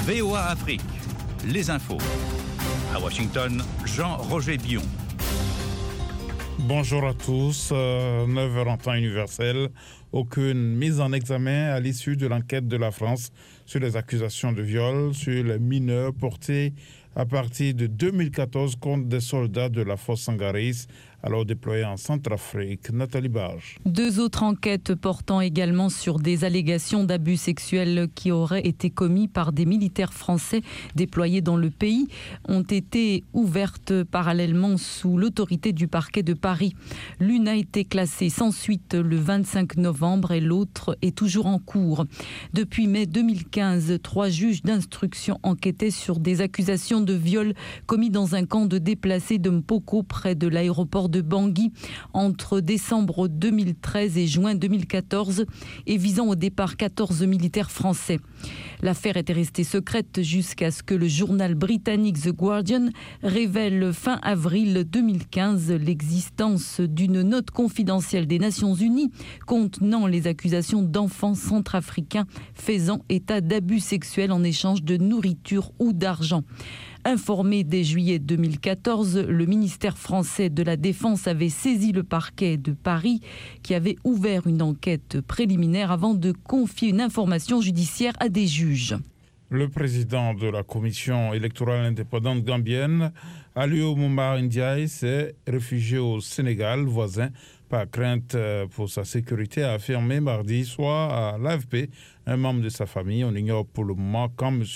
VOA Afrique, les infos. À Washington, Jean-Roger Bion. Bonjour à tous. 9h en temps universel. Aucune mise en examen à l'issue de l'enquête de la France sur les accusations de viol sur les mineurs portés à partir de 2014 contre des soldats de la force Sangaris, alors déployés en Centrafrique. Nathalie Barge. 2 autres enquêtes portant également sur des allégations d'abus sexuels qui auraient été commis par des militaires français déployés dans le pays ont été ouvertes parallèlement sous l'autorité du parquet de Paris. L'une a été classée sans suite le 25 novembre et l'autre est toujours en cours. Depuis mai 2015, 3 juges d'instruction enquêtaient sur des accusations de viol commis dans un camp de déplacés de Mpoko près de l'aéroport de Bangui entre décembre 2013 et juin 2014 et visant au départ 14 militaires français. L'affaire était restée secrète jusqu'à ce que le journal britannique The Guardian révèle fin avril 2015 l'existence d'une note confidentielle des Nations Unies contenant les accusations d'enfants centrafricains faisant état d'abus sexuels en échange de nourriture ou d'argent. Informé dès juillet 2014, le ministère français de la Défense avait saisi le parquet de Paris qui avait ouvert une enquête préliminaire avant de confier une information judiciaire à des juges. Le président de la commission électorale indépendante gambienne, Aliou Moumar Ndiaye, s'est réfugié au Sénégal voisin par crainte pour sa sécurité, a affirmé mardi soir à l'AFP un membre de sa famille. On ignore pour le moment quand M.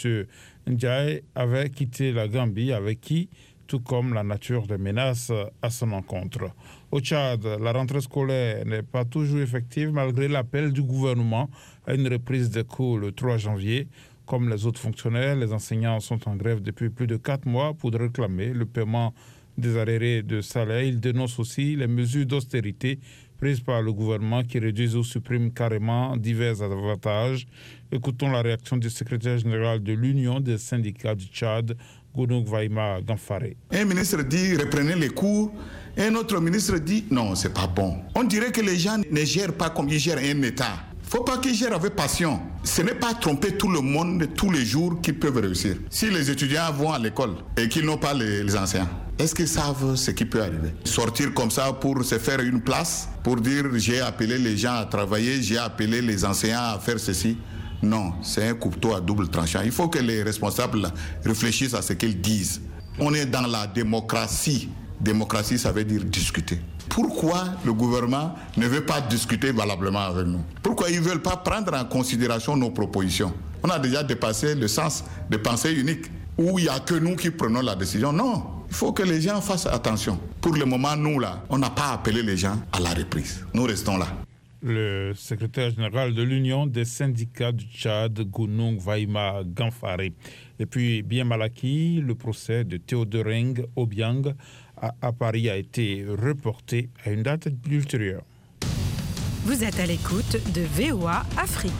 Ndiaye avait quitté la Gambie, avec qui, tout comme la nature des menaces à son encontre. Au Tchad, la rentrée scolaire n'est pas toujours effective malgré l'appel du gouvernement à une reprise des cours le 3 janvier. Comme les autres fonctionnaires, les enseignants sont en grève depuis plus de 4 mois pour réclamer le paiement des arriérés de salaire. Ils dénoncent aussi les mesures d'austérité prises par le gouvernement qui réduisent ou suppriment carrément divers avantages. Écoutons la réaction du secrétaire général de l'Union des syndicats du Tchad, Gounouk Vaïma Gamfaré. Un ministre dit reprenez les cours, un autre ministre dit non, c'est pas bon. On dirait que les gens ne gèrent pas comme ils gèrent un État. Faut pas qu'ils gèrent avec passion. Ce n'est pas tromper tout le monde tous les jours qu'ils peuvent réussir. Si les étudiants vont à l'école et qu'ils n'ont pas les enseignants, est-ce qu'ils savent ce qui peut arriver? Sortir comme ça pour se faire une place, pour dire j'ai appelé les gens à travailler, j'ai appelé les enseignants à faire ceci. Non, c'est un couteau à double tranchant. Il faut que les responsables réfléchissent à ce qu'ils disent. On est dans la démocratie. Démocratie, ça veut dire discuter. Pourquoi le gouvernement ne veut pas discuter valablement avec nous? Pourquoi ils ne veulent pas prendre en considération nos propositions? On a déjà dépassé le sens de pensée unique, où il n'y a que nous qui prenons la décision. Non, il faut que les gens fassent attention. Pour le moment, nous, là, on n'a pas appelé les gens à la reprise. Nous restons là. Le secrétaire général de l'Union des syndicats du Tchad, Gounouk Vaïma Gamfaré. Et puis, bien mal acquis, le procès de Théodoreng Obiang à Paris a été reporté à une date ultérieure. Vous êtes à l'écoute de VOA Afrique.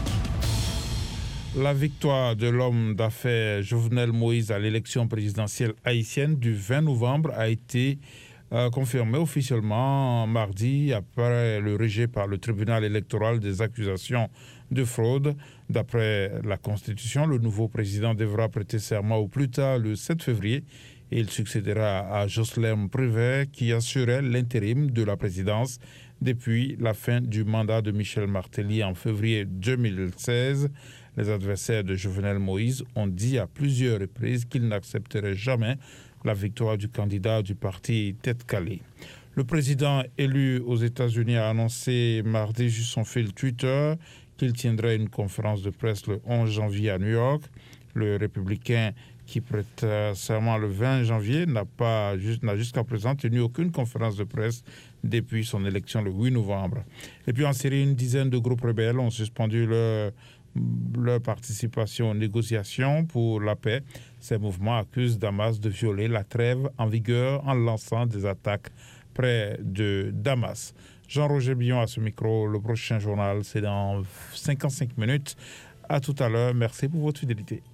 La victoire de l'homme d'affaires Jovenel Moïse à l'élection présidentielle haïtienne du 20 novembre a été confirmé officiellement mardi après le rejet par le tribunal électoral des accusations de fraude. D'après la Constitution, le nouveau président devra prêter serment au plus tard le 7 février et il succédera à Jocelyn Prévert qui assurait l'intérim de la présidence depuis la fin du mandat de Michel Martelly en février 2016. Les adversaires de Jovenel Moïse ont dit à plusieurs reprises qu'ils n'accepteraient jamais la victoire du candidat du parti Tête Calée. Le président élu aux États-Unis a annoncé mardi sur son fil Twitter qu'il tiendrait une conférence de presse le 11 janvier à New York. Le républicain qui prête serment le 20 janvier n'a jusqu'à présent tenu aucune conférence de presse depuis son élection le 8 novembre. Et puis en Syrie, une dizaine de groupes rebelles ont suspendu leur participation aux négociations pour la paix. Ces mouvements accusent Damas de violer la trêve en vigueur en lançant des attaques près de Damas. Jean-Roger Bion à ce micro. Le prochain journal, c'est dans 55 minutes. À tout à l'heure. Merci pour votre fidélité.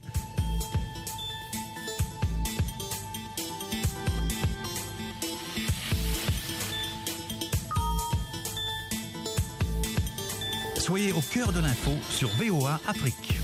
Soyez au cœur de l'info sur VOA Afrique.